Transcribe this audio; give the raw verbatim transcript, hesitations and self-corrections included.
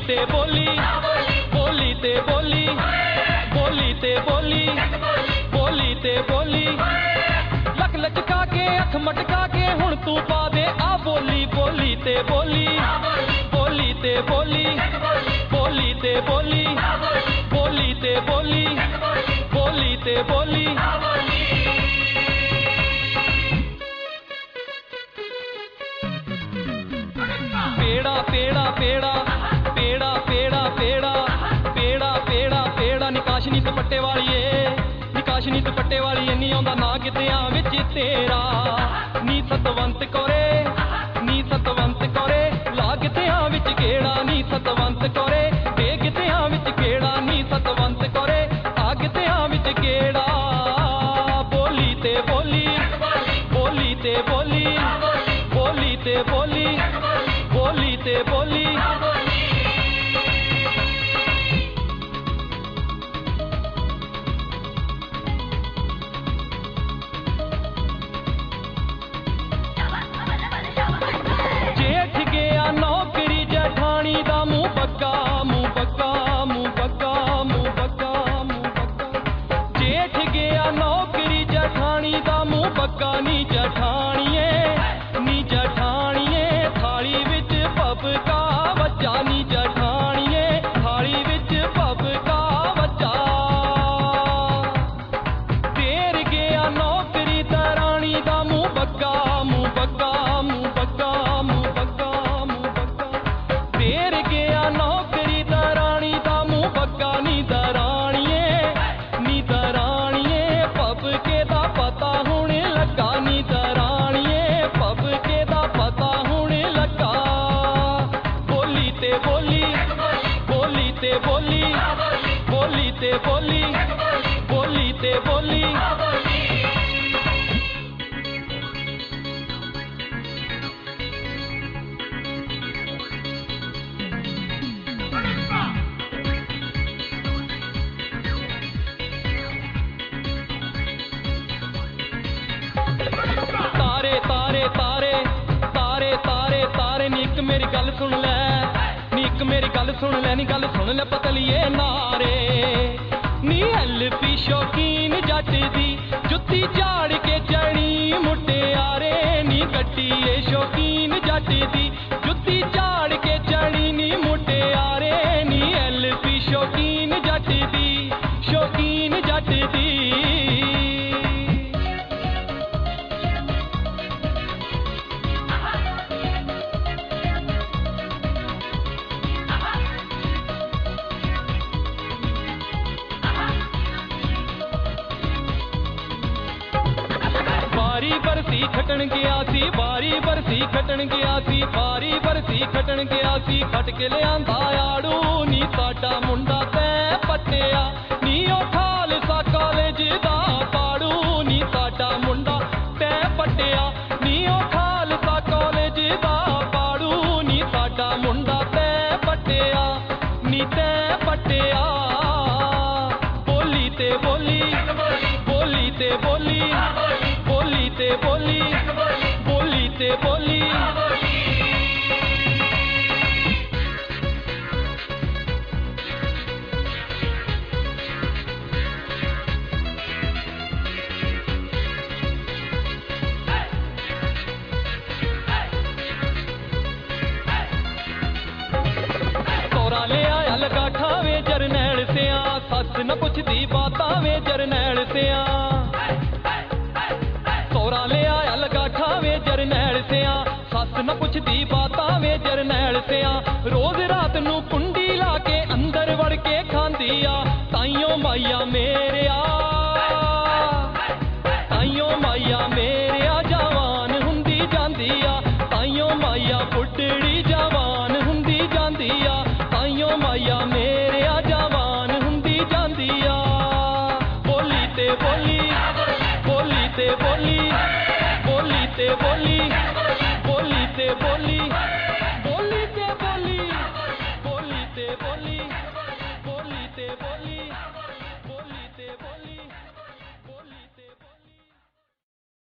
ते बोली बोली ते बोली बोली ते बोली बोली ते बोली लक लचका के अख मटका के हुण तू पा दे आ बोली बोली ते बोली बोली ते बोली बोली ते बोली बोली ते बोली बोली ते बोली पेड़ा पेड़ा पेड़ा पेड़ा पेड़ा पेड़ा पेड़ा पेड़ा पेड़ा निकाशनी दुपट्टे वालीए निकाशनी दुपट्टे वालीए नी आउंदा ना कितियां विच तेरा नी सतवंत कोरे नी सतवंत कोरे ला कितियां विच गेड़ा नी सतवंत कोरे दे कितियां विच गेड़ा नी सतवंत कोरे आ कितियां विच गेड़ा बोली ते बोली बोली ते बोली बोली ते बोली बोली ते बोली जेठ गया नौकरी जठानी दा मुंह बग्गा मुंह बग्गा मुंह बग्गा मुंह बग्गा मुंह बग्गा जेठ गया नौकरी जठानी दा मुंह बग्गा नी जठानिए नी जठानिए थाली विच पबका बच्चा नी जठानिए थाली विच पबका बच्चा तेर गया नौकरी दरानी दा मुंह बग्गा मुंह बग्गा मुंह बग्गा मुंह बग्गा मुंह बग्गा तेर गया नौकरी दरानी दा मुंह बग्गा नी दरानिए नी दरानिए पबके दा पता हुण लगा नी दरानिए पबके दा पता हुण लगा बोली ते बोली बोली ते बोली बोली ते बोली बोली ते बोली तारे तारे तारे तारे तारे तारे नी इक मेरी गल सुन लै नी इक मेरी गल सुन लै नी गल सुन लै पतलिए नारे नी एल पी शौकीन जट दी जुत्ती झाड़ के चढ़ी मुटियारे नी गड्डी शौकीन जट दी जुत्ती झाड़ के चढ़ी नी मुटियारे नी एल पी शौकीन जट दी शौकीन जट दी बारी बरसी खटन गया सी बारी बरसी खटन गया सी बारी बरसी खटन गया सी खट के लियांदा आड़ू नी साडा मुंडा तै पट्टिया नी ओ खालसा कालेज दा पाड़ू नी साडा मुंडा तै पट्टिया नी ओ खालसा कालेज दा पाड़ू नी साडा मुंडा तै पट्टिया नी तै पट्टिया बोली ते बोली बोली ते बोली बोली ते बोली बोली ते बोली तोरा ले आया लगा ठावे जरनैल सिया सस न पुछदी बातां वे जरनैल